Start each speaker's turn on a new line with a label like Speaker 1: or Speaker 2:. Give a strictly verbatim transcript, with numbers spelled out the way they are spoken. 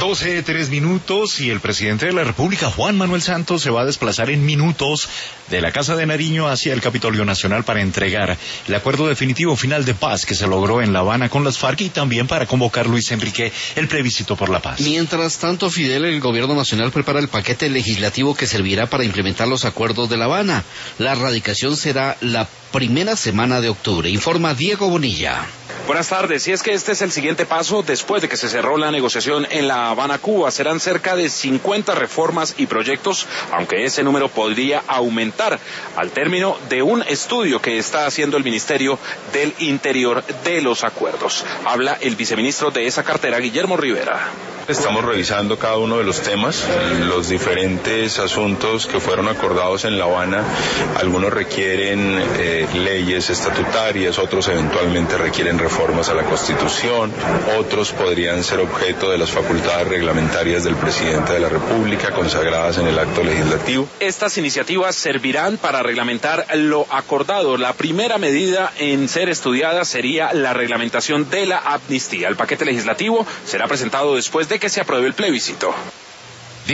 Speaker 1: doce, tres minutos y el presidente de la República, Juan Manuel Santos, se va a desplazar en minutos de la Casa de Nariño hacia el Capitolio Nacional para entregar el acuerdo definitivo final de paz que se logró en La Habana con las FARC y también para convocar, Luis Enrique, el plebiscito por la paz.
Speaker 2: Mientras tanto, Fidel, el gobierno nacional prepara el paquete legislativo que servirá para implementar los acuerdos de La Habana. La radicación será la primera semana de octubre, informa Diego Bonilla.
Speaker 3: Buenas tardes. Y es que este es el siguiente paso después de que se cerró la negociación en La Habana, Cuba. Serán cerca de cincuenta reformas y proyectos, aunque ese número podría aumentar al término de un estudio que está haciendo el Ministerio del Interior de los acuerdos. Habla el viceministro de esa cartera, Guillermo Rivera.
Speaker 4: Estamos revisando cada uno de los temas, los diferentes asuntos que fueron acordados en La Habana. Algunos requieren eh, leyes estatutarias, otros eventualmente requieren reformas a la Constitución, otros podrían ser objeto de las facultades reglamentarias del presidente de la República consagradas en el acto legislativo.
Speaker 3: Estas iniciativas servirán para reglamentar lo acordado. La primera medida en ser estudiada sería la reglamentación de la amnistía. El paquete legislativo será presentado después de que se apruebe el plebiscito.